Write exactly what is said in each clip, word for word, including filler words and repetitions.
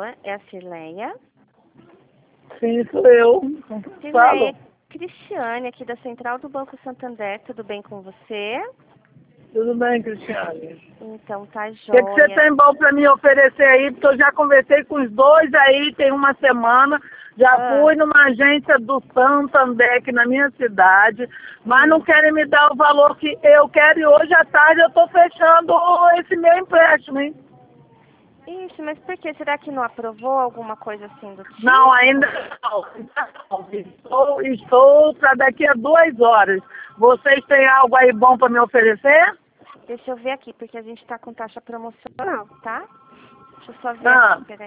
boa. É a Cirleia. Sim, sou eu. Cirleia, Cristiane, aqui da Central do Banco Santander. Tudo bem com você? Tudo bem, Cristiane? Então tá O jóia. que, que você tem bom para me oferecer aí? Porque eu já conversei com os dois aí, tem uma semana. Já Ah. fui numa agência do Santander aqui na minha cidade, mas Hum. não querem me dar o valor que eu quero e hoje à tarde eu estou fechando esse meu empréstimo, hein? Ixi, mas por que? Será que não aprovou alguma coisa assim do tipo? Não, ainda não. Estou, estou para daqui a duas horas. Vocês têm algo aí bom para me oferecer? Deixa eu ver aqui, porque a gente tá com taxa promocional, tá? Deixa eu só ver Ah. aqui, peraí.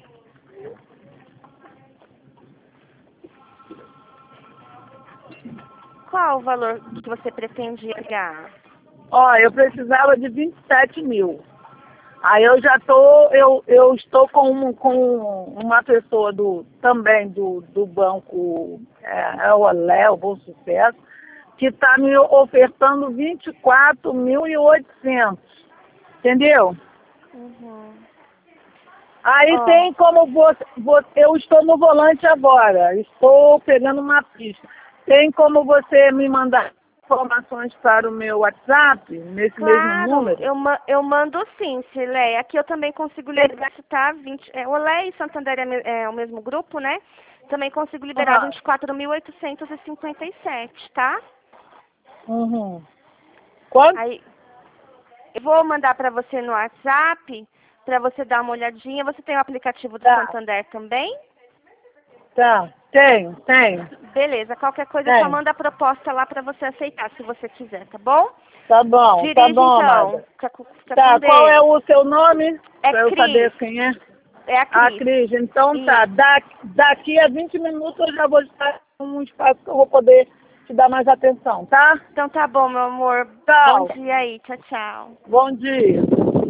Qual o valor que você pretendia pegar? Ó, eu precisava de vinte e sete mil. Aí eu já tô, eu, eu estou com, um, com uma pessoa do, também do, do banco, é, é o Léo, Bom Sucesso, que está me ofertando vinte e quatro mil e oitocentos. Entendeu? Uhum. Aí Ó, tem como você, você, eu estou no volante agora, estou pegando uma pista. Tem como você me mandar informações para o meu WhatsApp, nesse mesmo claro, número? eu, ma eu mando sim, Cirleia. Aqui eu também consigo liberar, tá? vinte, é, o Lé e Santander é, me- é o mesmo grupo, né? Também consigo liberar Aham. vinte e quatro mil oitocentos e cinquenta e sete, tá? Uhum. Quanto? Aí, eu vou mandar para você no WhatsApp, para você dar uma olhadinha. Você tem o aplicativo do Tá, Santander também? tá. Tenho, tenho, Beleza, qualquer coisa só tenho. manda a proposta lá para você aceitar, se você quiser, tá bom? Tá bom, tá Dirige bom, então, amada. fica, com- fica com Tá, qual é Deus. o seu nome? É Pra eu saber Cris, quem é. é a A Cris. Cris. Então tá, Isso. da, daqui a vinte minutos eu já vou estar em um espaço que eu vou poder te dar mais atenção, tá? Então tá bom, meu amor. Bom Tchau. dia aí, tchau, tchau. Bom dia.